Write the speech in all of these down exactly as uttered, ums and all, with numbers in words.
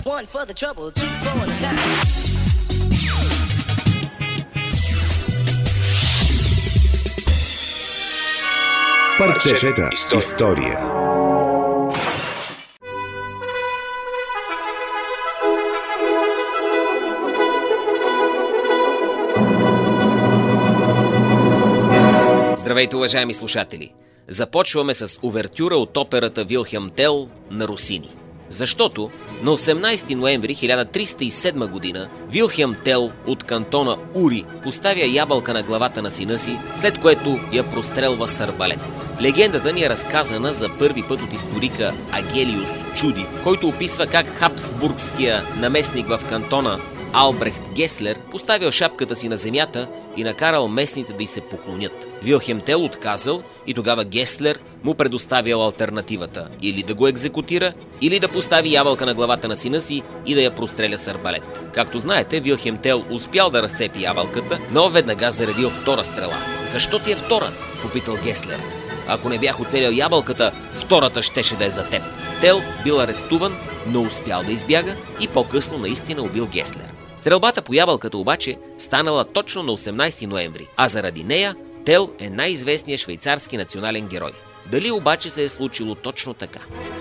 One for the trouble, two for the time. Парчета история. Здравейте, уважаеми слушатели! Започваме с увертюра от операта Вилхелм Тел на Росини. Защото на осемнайсети ноември хиляда триста и седма година Вилхелм Тел от кантона Ури поставя ябълка на главата на сина си, след което я прострелва с арбалет. Легендата ни е разказана за първи път от историка Агелиус Чуди, който описва как хабсбургския наместник в кантона Албрехт Геслер поставил шапката си на земята и накарал местните да й се поклонят. Вилхелм Тел отказал и тогава Геслер му предоставил алтернативата – или да го екзекутира, или да постави ябълка на главата на сина си и да я простреля с арбалет. Както знаете, Вилхелм Тел успял да разцепи ябълката, но веднага заредил втора стрела. „Защо ти е втора?“ попитал Геслер. „Ако не бях оцелял ябълката, втората щеше да е за теб.“ Тел бил арестуван, но успял да избяга и по-късно наистина убил Геслер. Стрелбата по ябълката обаче станала точно на осемнайсети ноември, а заради нея Тел е най-известният швейцарски национален герой. Дали обаче се е случило точно така?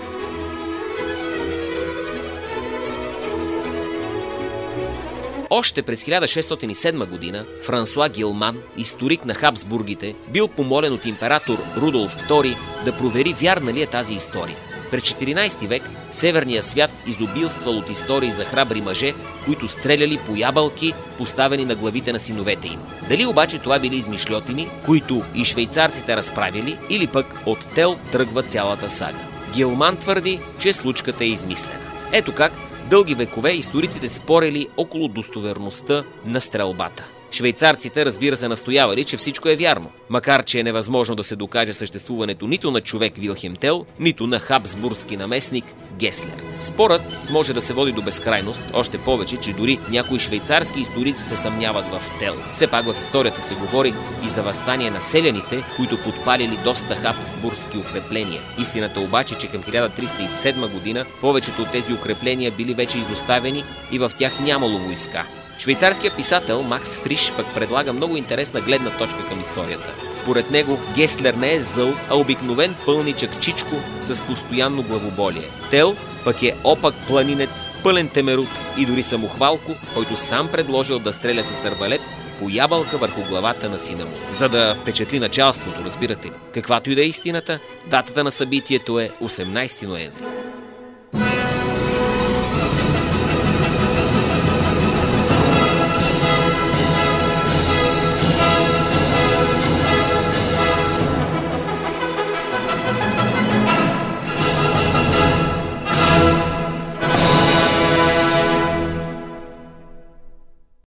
Още през хиляда шестстотин и седма година Франсуа Гилман, историк на Хабсбургите, бил помолен от император Рудолф втори да провери вярна ли е тази история. През четиринайсети век северният свят изобилствал от истории за храбри мъже, които стреляли по ябълки, поставени на главите на синовете им. Дали обаче това били измишльотини, които и швейцарците разправили, или пък от Тел тръгва цялата сага? Гилман твърди, че случката е измислена. Ето как дълги векове историците спорили около достоверността на стрелбата. Швейцарците, разбира се, настоявали, че всичко е вярно, макар че е невъзможно да се докаже съществуването нито на човек Вилхелм Тел, нито на хабсбургски наместник Геслер. Спорът може да се води до безкрайност, още повече, че дори някои швейцарски историци се съмняват в Тел. Все пак в историята се говори и за въстание на селяните, които подпалили доста хабсбургски укрепления. Истината обаче, че към хиляда триста и седма година повечето от тези укрепления били вече изоставени и в тях нямало войска. Швейцарският писател Макс Фриш пък предлага много интересна гледна точка към историята. Според него Геслер не е зъл, а обикновен пълничък чичко с постоянно главоболие. Тел пък е опак планинец, пълен темерут и дори самохвалко, който сам предложил да стреля с арбалет по ябълка върху главата на сина му. За да впечатли началството, разбирате ли. Каквато и да е истината, датата на събитието е осемнайсети ноември.